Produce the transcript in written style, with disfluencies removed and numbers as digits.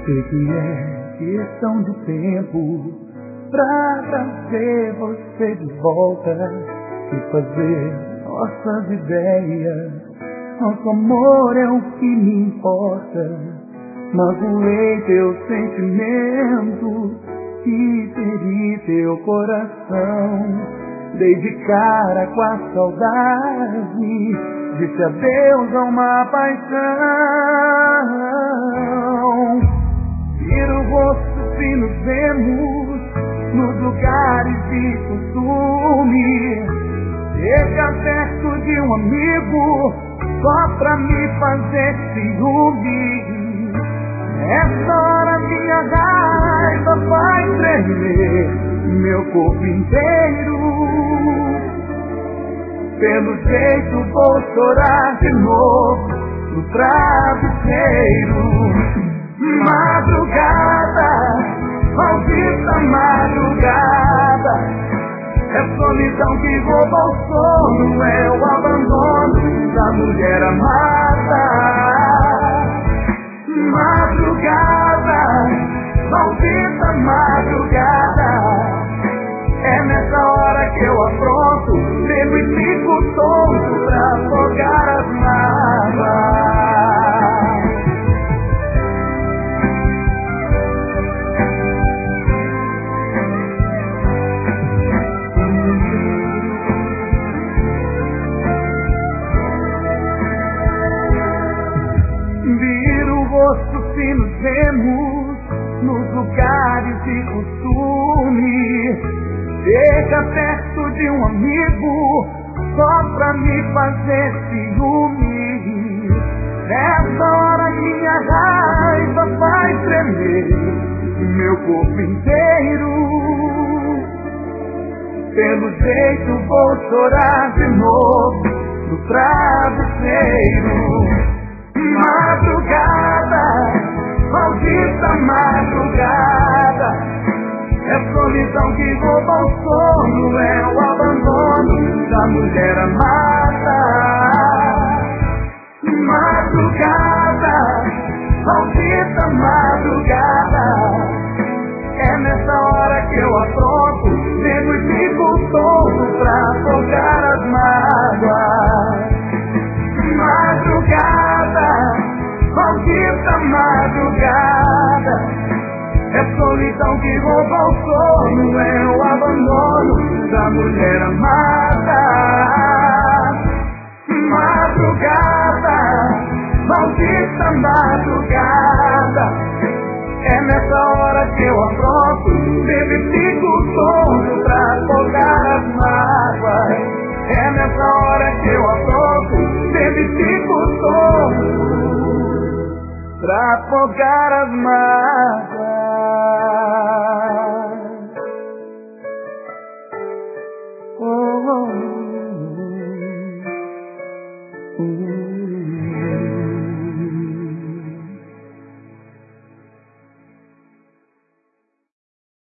Sei que é questão de tempo pra trazer você de volta e fazer nossas ideias. Nosso amor é o que me importa. Magoei teu sentimento e feri teu coração. Dei de cara com a saudade, disse adeus a uma paixão. Vira o rosto se nos vemos nos lugares de costume. Chega perto de um amigo só pra me fazer ciúme. Nessa hora minha raiva vai tremer meu corpo inteiro. Pelo jeito vou chorar de novo no travesseiro. Madrugada, maldita madrugada, é solidão que rouba o sono, é o abandono da mulher amada. Madrugada, maldita madrugada, é nessa hora que eu apronto, bebo e fico tonto pra afogar as mágoas. Vira o rosto se nos vemos nos lugares de costume. Chega perto de um amigo só pra me fazer ciúme. Nessa hora minha raiva vai tremer meu corpo inteiro. Pelo jeito vou chorar de novo no travesseiro. Madrugada, maldita madrugada, é solidão que rouba o sono, é o abandono da mulher amada. Madrugada, maldita madrugada, é nessa hora que eu apronto, bebo e fico tonto pra afogar as mágoas. Madrugada, maldita madrugada, é solidão que rouba o sono, é o abandono da mulher amada. Madrugada, maldita madrugada, é nessa hora que eu apronto, bebo e fico tonto pra afogar as mágoas. É nessa hora que eu apronto, bebo e fico tonto pra afogar as mágoas. Oh, oh, oh.